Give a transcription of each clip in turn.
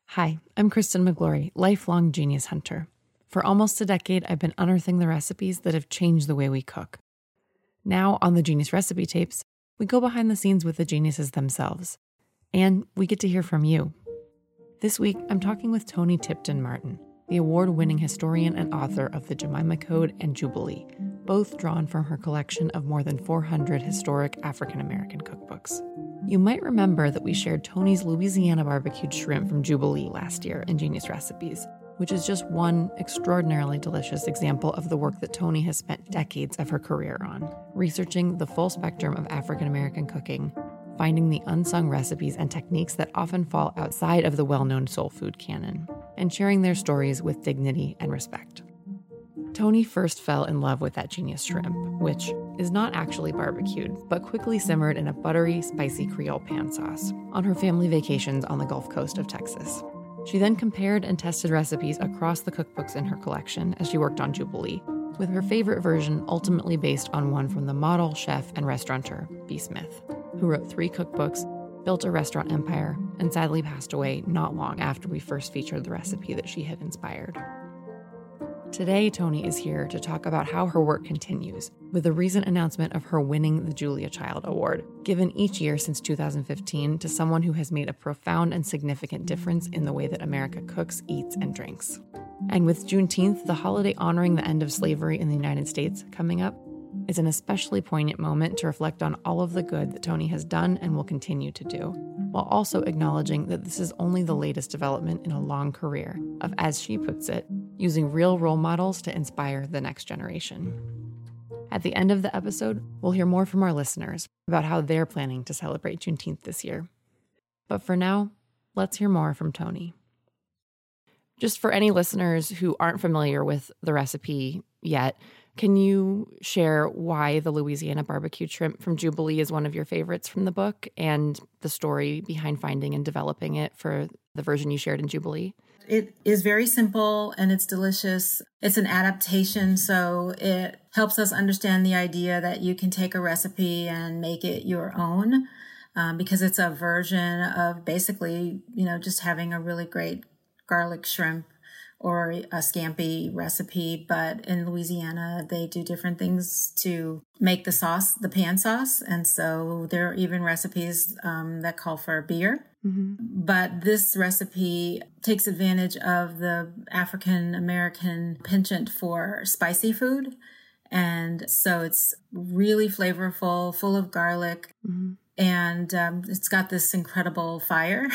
Hi, I'm Kristen McGlory, lifelong genius hunter. For almost a decade, I've been unearthing the recipes that have changed the way we cook. Now, on the Genius Recipe Tapes, we go behind the scenes with the geniuses themselves. And we get to hear from you. This week, I'm talking with Toni Tipton Martin, the award-winning historian and author of the Jemima Code and Jubilee, both drawn from her collection of more than 400 historic African-American cookbooks. You might remember that we shared Toni's Louisiana barbecued shrimp from Jubilee last year in Genius Recipes, which is just one extraordinarily delicious example of the work that Toni has spent decades of her career on, researching the full spectrum of African-American cooking, finding the unsung recipes and techniques that often fall outside of the well-known soul food canon, and sharing their stories with dignity and respect. Toni first fell in love with that genius shrimp, which is not actually barbecued, but quickly simmered in a buttery, spicy Creole pan sauce on her family vacations on the Gulf Coast of Texas. She then compared and tested recipes across the cookbooks in her collection as she worked on Jubilee, with her favorite version ultimately based on one from the model, chef, and restaurateur, Bea Smith, who wrote 3 cookbooks, built a restaurant empire, and sadly passed away not long after we first featured the recipe that she had inspired. Today, Toni is here to talk about how her work continues, with the recent announcement of her winning the Julia Child Award, given each year since 2015 to someone who has made a profound and significant difference in the way that America cooks, eats, and drinks. And with Juneteenth, the holiday honoring the end of slavery in the United States, coming up, is an especially poignant moment to reflect on all of the good that Toni has done and will continue to do, while also acknowledging that this is only the latest development in a long career of, as she puts it, using real role models to inspire the next generation. At the end of the episode, we'll hear more from our listeners about how they're planning to celebrate Juneteenth this year. But for now, let's hear more from Toni. Just for any listeners who aren't familiar with the recipe yet, can you share why the Louisiana barbecued shrimp from Jubilee is one of your favorites from the book and the story behind finding and developing it for the version you shared in Jubilee? It is very simple and it's delicious. It's an adaptation, so it helps us understand the idea that you can take a recipe and make it your own, because it's a version of basically, just having a really great garlic shrimp or a scampi recipe. But in Louisiana, they do different things to make the sauce, the pan sauce. And so there are even recipes that call for beer. Mm-hmm. But this recipe takes advantage of the African-American penchant for spicy food. And so it's really flavorful, full of garlic. Mm-hmm. And it's got this incredible fire,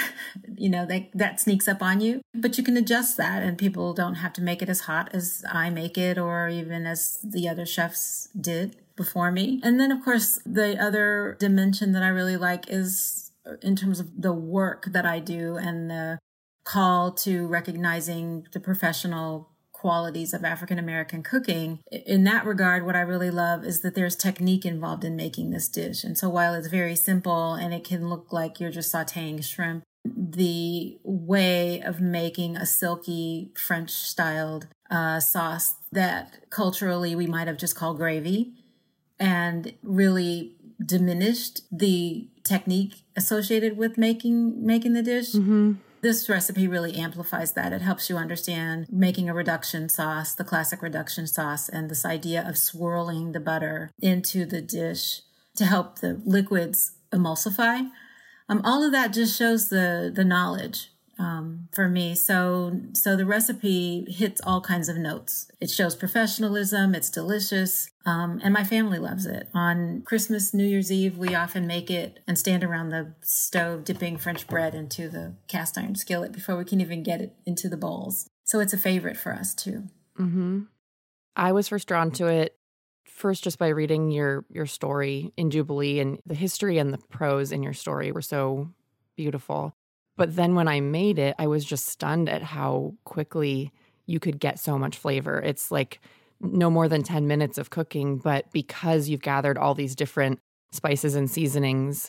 that sneaks up on you. But you can adjust that, and people don't have to make it as hot as I make it or even as the other chefs did before me. And then, of course, the other dimension that I really like is in terms of the work that I do and the call to recognizing the professional qualities of African-American cooking. In that regard, what I really love is that there's technique involved in making this dish. And so while it's very simple and it can look like you're just sauteing shrimp, the way of making a silky French-styled sauce that culturally we might have just called gravy and really diminished the technique associated with making the dish. Mm-hmm. This recipe really amplifies that. It helps you understand making a reduction sauce, the classic reduction sauce, and this idea of swirling the butter into the dish to help the liquids emulsify. All of that just shows the knowledge for me. So the recipe hits all kinds of notes. It shows professionalism. It's delicious. And my family loves it. On Christmas, New Year's Eve, we often make it and stand around the stove dipping French bread into the cast iron skillet before we can even get it into the bowls. So it's a favorite for us too. Mm-hmm. I was first drawn to it just by reading your story in Jubilee, and the history and the prose in your story were so beautiful. But then when I made it, I was just stunned at how quickly you could get so much flavor. It's like no more than 10 minutes of cooking, but because you've gathered all these different spices and seasonings,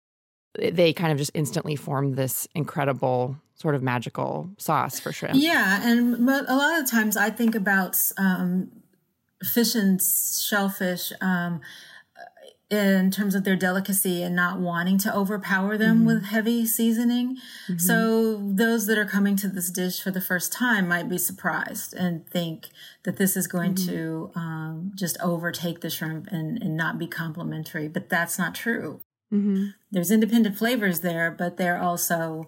they kind of just instantly formed this incredible sort of magical sauce for shrimp. Yeah, and a lot of times I think about fish and shellfish in terms of their delicacy and not wanting to overpower them with heavy seasoning. So those that are coming to this dish for the first time might be surprised and think that this is going to just overtake the shrimp and not be complimentary. But that's not true. There's independent flavors there, but they're also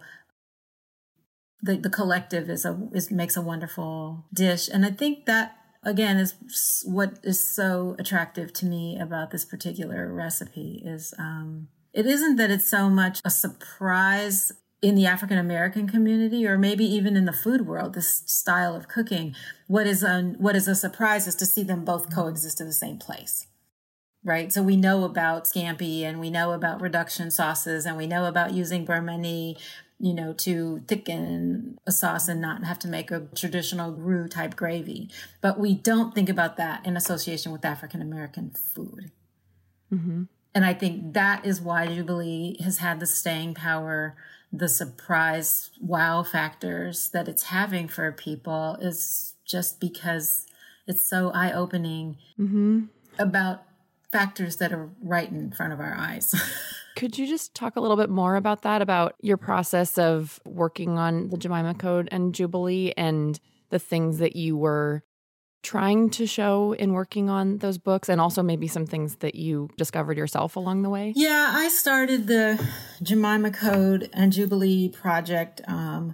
the collective makes a wonderful dish. And I think that, again, is what is so attractive to me about this particular recipe is it isn't that it's so much a surprise in the African American community or maybe even in the food world, this style of cooking. What is a surprise is to see them both coexist in the same place. Right. So we know about scampi and we know about reduction sauces and we know about using beurre mani, to thicken a sauce and not have to make a traditional roux type gravy. But we don't think about that in association with African American food. And I think that is why Jubilee has had the staying power, the surprise wow factors that it's having for people is just because it's so eye-opening about factors that are right in front of our eyes. Could you just talk a little bit more about that, about your process of working on the Jemima Code and Jubilee and the things that you were trying to show in working on those books, and also maybe some things that you discovered yourself along the way? Yeah, I started the Jemima Code and Jubilee project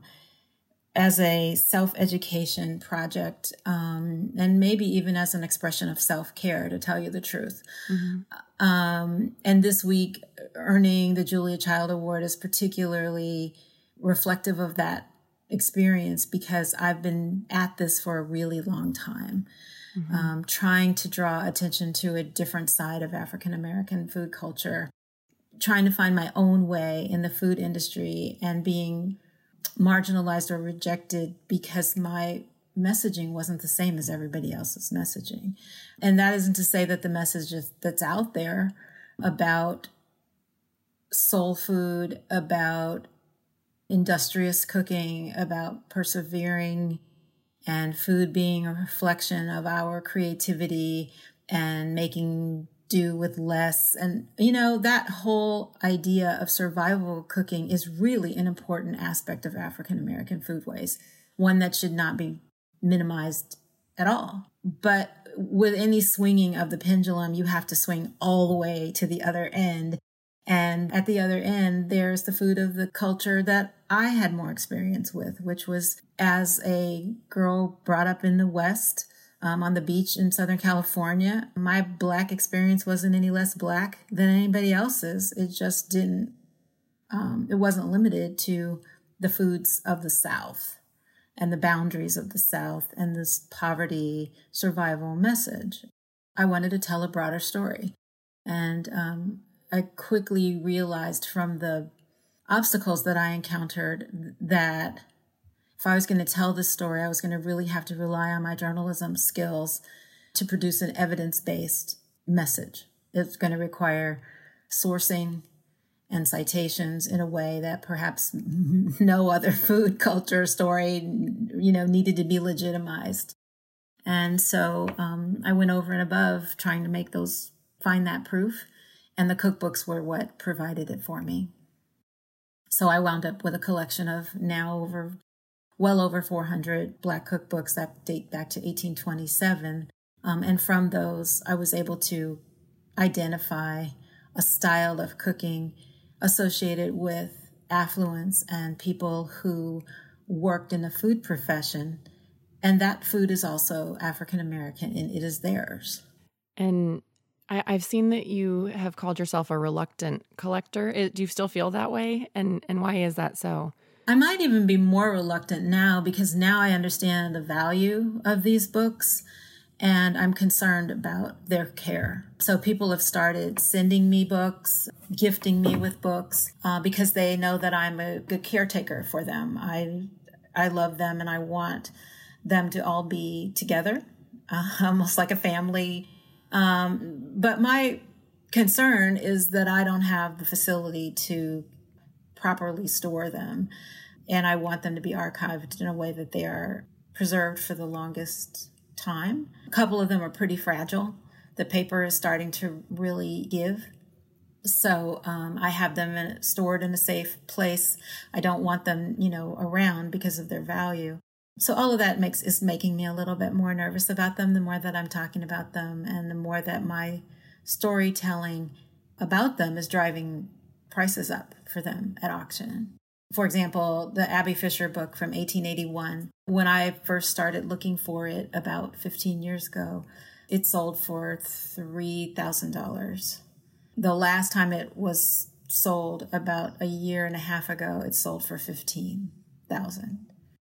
as a self-education project, and maybe even as an expression of self-care, to tell you the truth. And this week, earning the Julia Child Award is particularly reflective of that experience because I've been at this for a really long time, trying to draw attention to a different side of African American food culture, trying to find my own way in the food industry and being marginalized or rejected because my messaging wasn't the same as everybody else's messaging. And that isn't to say that the message that's out there about soul food, about industrious cooking, about persevering, and food being a reflection of our creativity and making do with less. And, that whole idea of survival cooking is really an important aspect of African American foodways, one that should not be minimized at all. But with any swinging of the pendulum, you have to swing all the way to the other end. And at the other end, there's the food of the culture that I had more experience with, which was as a girl brought up in the West, on the beach in Southern California. My Black experience wasn't any less Black than anybody else's. It just didn't, it wasn't limited to the foods of the South and the boundaries of the South and this poverty survival message. I wanted to tell a broader story. And I quickly realized from the obstacles that I encountered that if I was going to tell this story, I was going to really have to rely on my journalism skills to produce an evidence-based message. It's going to require sourcing and citations in a way that perhaps no other food culture story, needed to be legitimized. And so I went over and above trying to find that proof, and the cookbooks were what provided it for me. So I wound up with a collection of now well over 400 Black cookbooks that date back to 1827. And from those, I was able to identify a style of cooking associated with affluence and people who worked in the food profession. And that food is also African American, and it is theirs. And I've seen that you have called yourself a reluctant collector. Do you still feel that way? And why is that so? I might even be more reluctant now because now I understand the value of these books and I'm concerned about their care. So people have started sending me books, gifting me with books because they know that I'm a good caretaker for them. I love them and I want them to all be together, almost like a family. But my concern is that I don't have the facility to properly store them. And I want them to be archived in a way that they are preserved for the longest time. A couple of them are pretty fragile. The paper is starting to really give. So I have them stored in a safe place. I don't want them, around because of their value. So all of that is making me a little bit more nervous about them, the more that I'm talking about them and the more that my storytelling about them is driving prices up for them at auction. For example, the Abby Fisher book from 1881, when I first started looking for it about 15 years ago, it sold for $3,000. The last time it was sold about a year and a half ago, it sold for $15,000.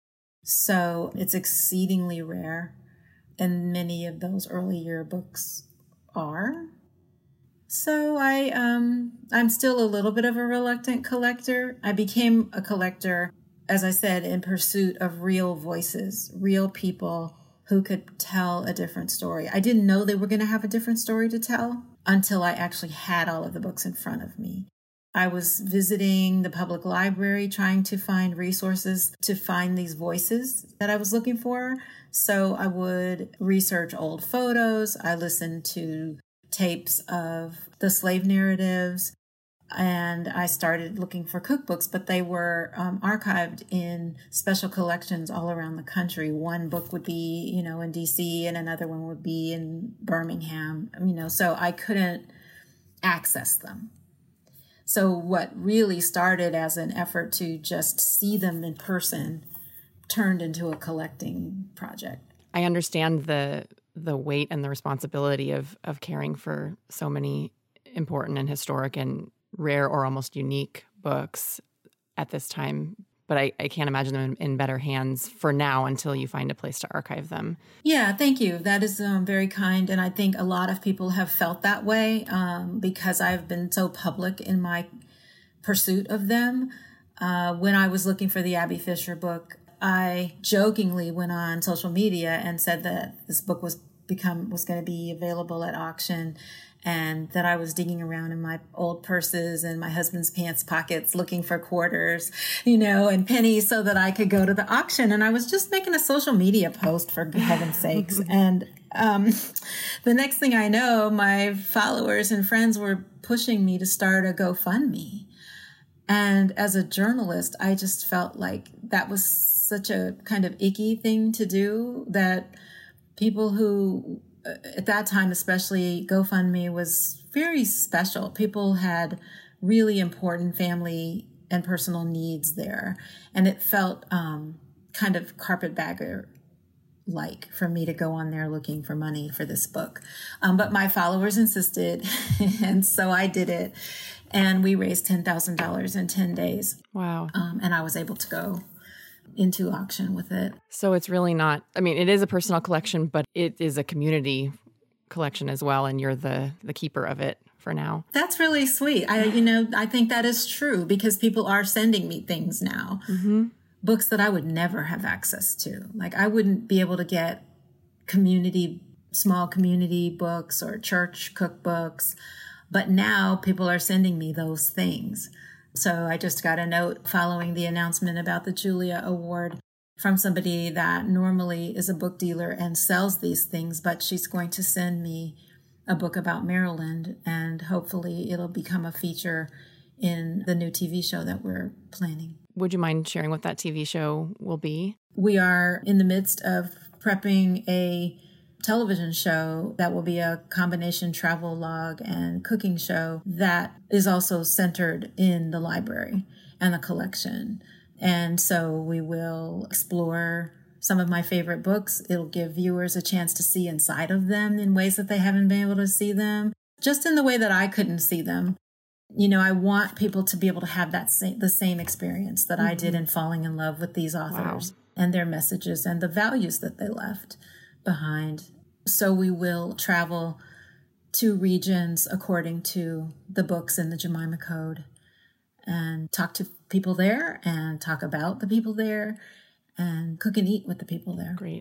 So it's exceedingly rare, and many of those earlier books are. So I'm still a little bit of a reluctant collector. I became a collector, as I said, in pursuit of real voices, real people who could tell a different story. I didn't know they were going to have a different story to tell until I actually had all of the books in front of me. I was visiting the public library trying to find resources to find these voices that I was looking for. So I would research old photos. I listened to tapes of the slave narratives, and I started looking for cookbooks, but they were archived in special collections all around the country. One book would be, in DC, and another one would be in Birmingham, so I couldn't access them. So what really started as an effort to just see them in person turned into a collecting project. I understand the weight and the responsibility of caring for so many important and historic and rare or almost unique books at this time. But I can't imagine them in better hands for now until you find a place to archive them. Yeah, thank you. That is very kind. And I think a lot of people have felt that way because I've been so public in my pursuit of them. When I was looking for the Abby Fisher book, I jokingly went on social media and said that this book was going to be available at auction, and that I was digging around in my old purses and my husband's pants pockets looking for quarters, and pennies so that I could go to the auction. And I was just making a social media post, for heaven's sakes. And the next thing I know, my followers and friends were pushing me to start a GoFundMe. And as a journalist, I just felt like that was such a kind of icky thing to do, that people who, at that time especially, GoFundMe was very special. People had really important family and personal needs there. And it felt kind of carpetbagger-like for me to go on there looking for money for this book. But my followers insisted, and so I did it. And we raised $10,000 in 10 days. Wow. And I was able to go into auction with it. So it's really not, it is a personal collection, but it is a community collection as well, and you're the keeper of it for now. That's really sweet. I think that is true, because people are sending me things now. Mm-hmm. Books that I would never have access to. Like, I wouldn't be able to get small community books or church cookbooks. But now people are sending me those things. So I just got a note following the announcement about the Julia Award from somebody that normally is a book dealer and sells these things, but she's going to send me a book about Maryland, and hopefully it'll become a feature in the new TV show that we're planning. Would you mind sharing what that TV show will be? We are in the midst of prepping a television show that will be a combination travel log and cooking show that is also centered in the library and the collection. And so we will explore some of my favorite books. It'll give viewers a chance to see inside of them in ways that they haven't been able to see them, just in the way that I couldn't see them. I want people to be able to have the same experience that I did in falling in love with these authors. Wow. And their messages and the values that they left behind. So we will travel to regions according to the books in the Jemima Code and talk to people there and talk about the people there and cook and eat with the people there. Great.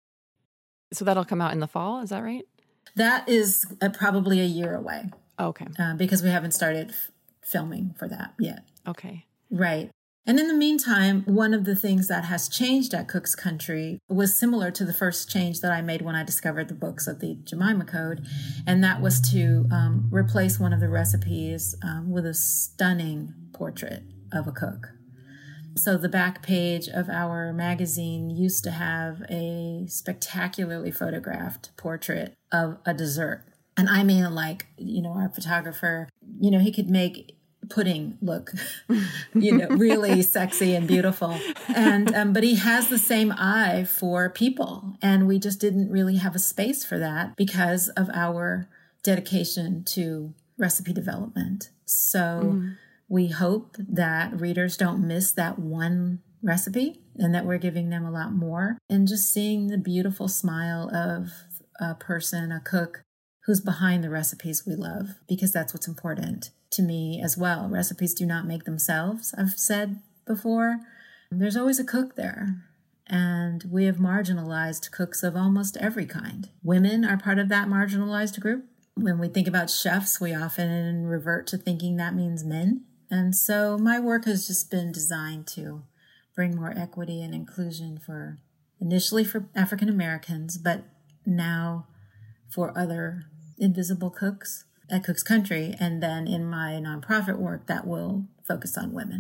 So that'll come out in the fall, is that right? That is probably a year away. Okay. Because we haven't started filming for that yet. Okay. Right. And in the meantime, one of the things that has changed at Cook's Country was similar to the first change that I made when I discovered the books of the Jemima Code. And that was to replace one of the recipes with a stunning portrait of a cook. So the back page of our magazine used to have a spectacularly photographed portrait of a dessert. And I mean, like, our photographer, he could make pudding look, really sexy and beautiful. And, but he has the same eye for people. And we just didn't really have a space for that because of our dedication to recipe development. So we hope that readers don't miss that one recipe and that we're giving them a lot more. And just seeing the beautiful smile of a person, a cook, who's behind the recipes we love, because that's what's important to me as well. Recipes do not make themselves, I've said before. There's always a cook there. And we have marginalized cooks of almost every kind. Women are part of that marginalized group. When we think about chefs, we often revert to thinking that means men. And so my work has just been designed to bring more equity and inclusion initially for African Americans, but now for other invisible cooks at Cook's Country, and then in my nonprofit work that will focus on women.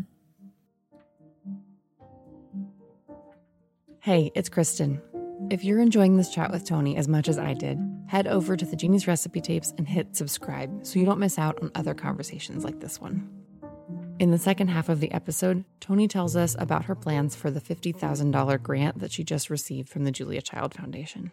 Hey, it's Kristen. If you're enjoying this chat with Toni as much as I did, head over to the Genius Recipe Tapes and hit subscribe so you don't miss out on other conversations like this one. In the second half of the episode, Toni tells us about her plans for the $50,000 grant that she just received from the Julia Child Foundation.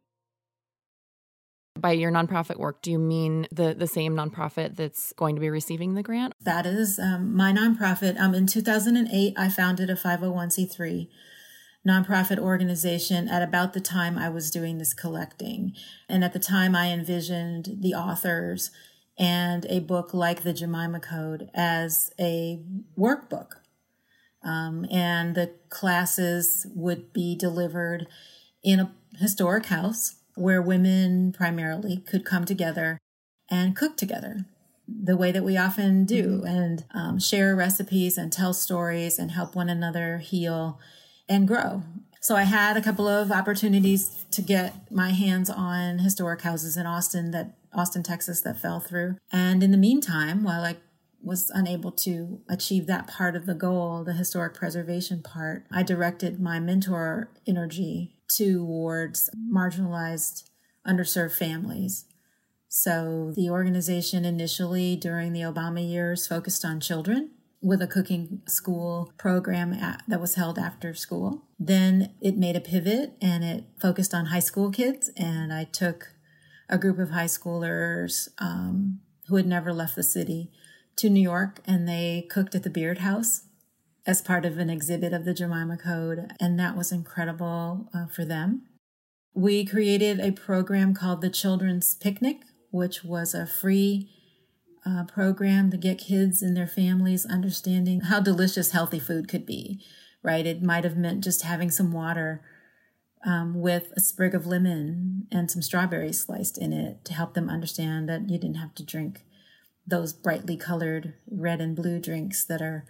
By your nonprofit work, do you mean the same nonprofit that's going to be receiving the grant? That is my nonprofit. In 2008, I founded a 501c3 nonprofit organization at about the time I was doing this collecting. And at the time, I envisioned the authors and a book like the Jemima Code as a workbook. And the classes would be delivered in a historic house where women primarily could come together and cook together the way that we often do, and share recipes and tell stories and help one another heal and grow. So I had a couple of opportunities to get my hands on historic houses in Austin, Texas, that fell through. And in the meantime, while I was unable to achieve that part of the goal, the historic preservation part, I directed my mentor energy towards marginalized, underserved families. So the organization initially during the Obama years focused on children with a cooking school program that was held after school. Then it made a pivot and it focused on high school kids. And I took a group of high schoolers who had never left the city to New York, and they cooked at the Beard House as part of an exhibit of the Jemima Code, and that was incredible for them. We created a program called the Children's Picnic, which was a free program to get kids and their families understanding how delicious healthy food could be, right? It might have meant just having some water with a sprig of lemon and some strawberries sliced in it to help them understand that you didn't have to drink those brightly colored red and blue drinks that are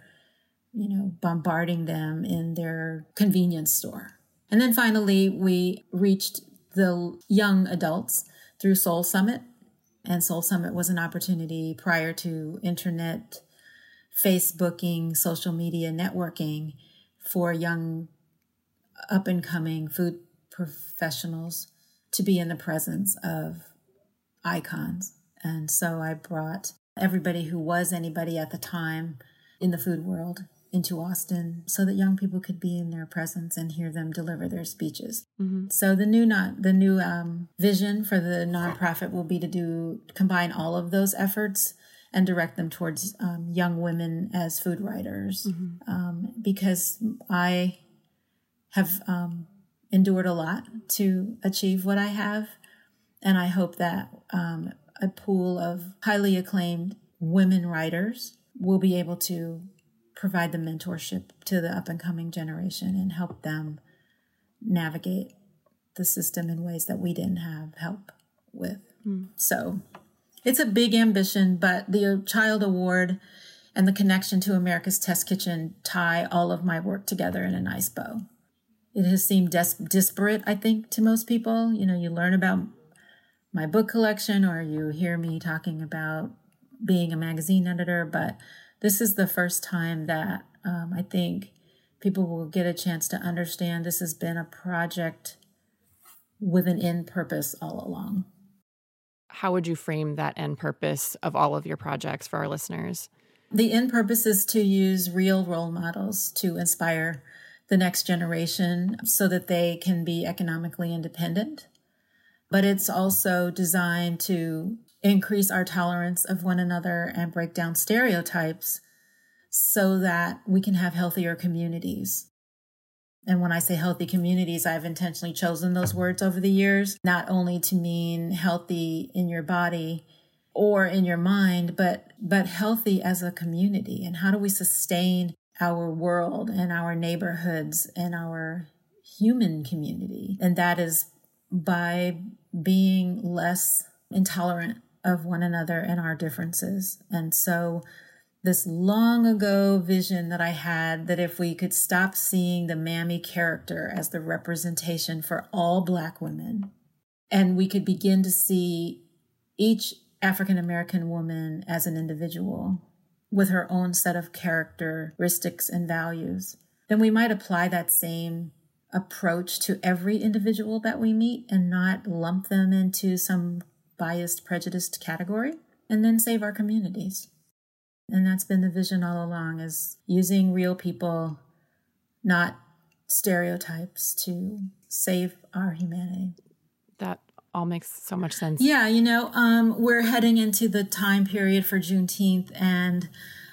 bombarding them in their convenience store. And then finally, we reached the young adults through Soul Summit. And Soul Summit was an opportunity prior to internet, Facebooking, social media networking for young up-and-coming food professionals to be in the presence of icons. And so I brought everybody who was anybody at the time in the food world into Austin so that young people could be in their presence and hear them deliver their speeches. Mm-hmm. So the new vision for the nonprofit will be to combine all of those efforts and direct them towards young women as food writers, because I have endured a lot to achieve what I have, and I hope that a pool of highly acclaimed women writers will be able to provide the mentorship to the up-and-coming generation and help them navigate the system in ways that we didn't have help with. So it's a big ambition, but the Child Award and the connection to America's Test Kitchen tie all of my work together in a nice bow. It has seemed disparate, I think, to most people. You know, you learn about my book collection or you hear me talking about being a magazine editor, but this is the first time that I think people will get a chance to understand this has been a project with an end purpose all along. How would you frame that end purpose of all of your projects for our listeners? The end purpose is to use real role models to inspire the next generation so that they can be economically independent. But it's also designed to increase our tolerance of one another and break down stereotypes so that we can have healthier communities. And when I say healthy communities, I've intentionally chosen those words over the years, not only to mean healthy in your body or in your mind, but healthy as a community. And how do we sustain our world and our neighborhoods and our human community? And that is by being less intolerant of one another and our differences. And so this long ago vision that I had that if we could stop seeing the mammy character as the representation for all Black women, and we could begin to see each African American woman as an individual with her own set of characteristics and values, then we might apply that same approach to every individual that we meet and not lump them into some biased, prejudiced category, and then save our communities. And that's been the vision all along, is using real people, not stereotypes, to save our humanity. That all makes so much sense. Yeah, we're heading into the time period for Juneteenth, and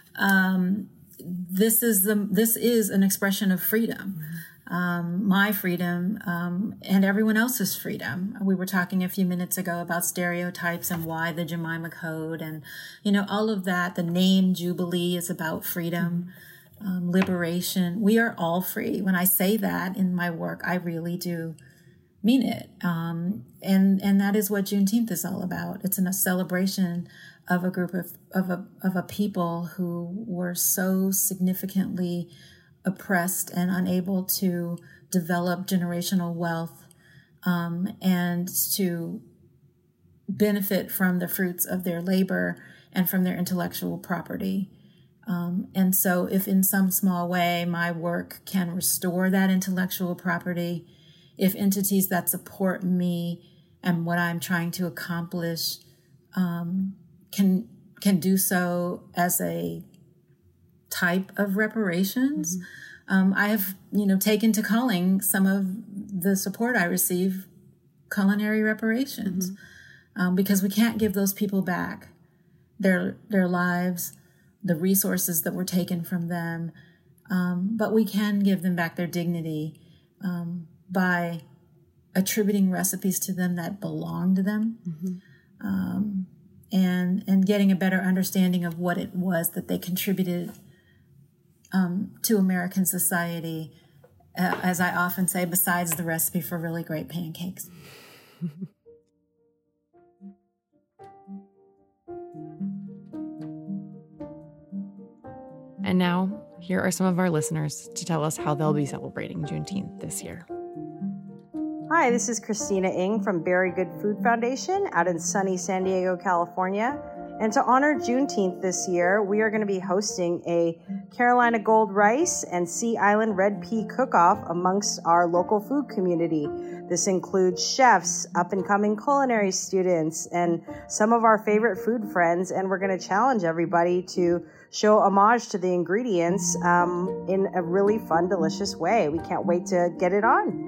this is an expression of freedom. My freedom, and everyone else's freedom. We were talking a few minutes ago about stereotypes and why the Jemima Code and, all of that. The name Jubilee is about freedom, liberation. We are all free. When I say that in my work, I really do mean it. And that is what Juneteenth is all about. It's a celebration of a group of a people who were so significantly oppressed and unable to develop generational wealth and to benefit from the fruits of their labor and from their intellectual property. And so if in some small way my work can restore that intellectual property, if entities that support me and what I'm trying to accomplish can do so as a type of reparations. I have, taken to calling some of the support I receive culinary reparations, because we can't give those people back their lives, the resources that were taken from them, but we can give them back their dignity by attributing recipes to them that belong to them, and getting a better understanding of what it was that they contributed to American society, as I often say, besides the recipe for really great pancakes. And now, here are some of our listeners to tell us how they'll be celebrating Juneteenth this year. Hi, this is Christina Ng from Very Good Food Foundation out in sunny San Diego, California. And to honor Juneteenth this year, we are going to be hosting a Carolina Gold Rice and Sea Island Red Pea cook-off amongst our local food community. This includes chefs, up-and-coming culinary students, and some of our favorite food friends. And we're going to challenge everybody to show homage to the ingredients in a really fun, delicious way. We can't wait to get it on.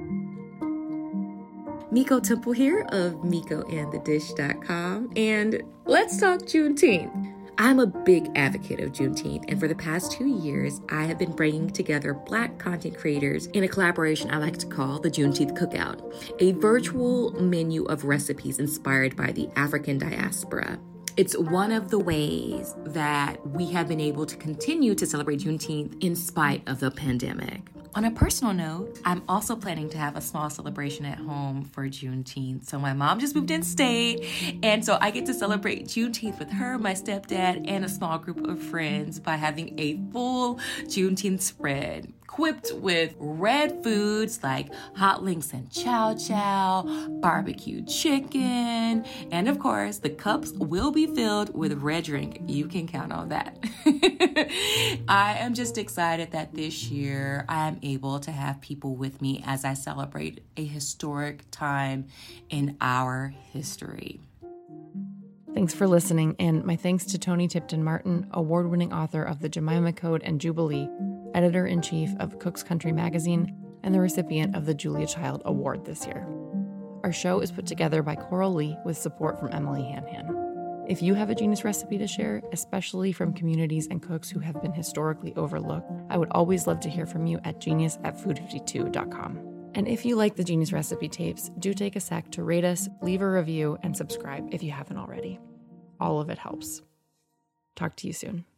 Miko Temple here of MikoandTheDish.com, and let's talk Juneteenth. I'm a big advocate of Juneteenth, and for the past 2 years, I have been bringing together Black content creators in a collaboration I like to call the Juneteenth Cookout, a virtual menu of recipes inspired by the African diaspora. It's one of the ways that we have been able to continue to celebrate Juneteenth in spite of the pandemic. On a personal note, I'm also planning to have a small celebration at home for Juneteenth. So my mom just moved in state, and so I get to celebrate Juneteenth with her, my stepdad, and a small group of friends by having a full Juneteenth spread, equipped with red foods like hot links and chow chow, barbecue chicken, and of course, the cups will be filled with red drink. You can count on that. I am just excited that this year I am able to have people with me as I celebrate a historic time in our history. Thanks for listening, and my thanks to Toni Tipton Martin, award-winning author of The Jemima Code and Jubilee, editor-in-chief of Cook's Country magazine, and the recipient of the Julia Child Award this year. Our show is put together by Coral Lee with support from Emily Hanhan. If you have a genius recipe to share, especially from communities and cooks who have been historically overlooked, I would always love to hear from you at genius@food52.com. And if you like the Genius Recipe Tapes, do take a sec to rate us, leave a review, and subscribe if you haven't already. All of it helps. Talk to you soon.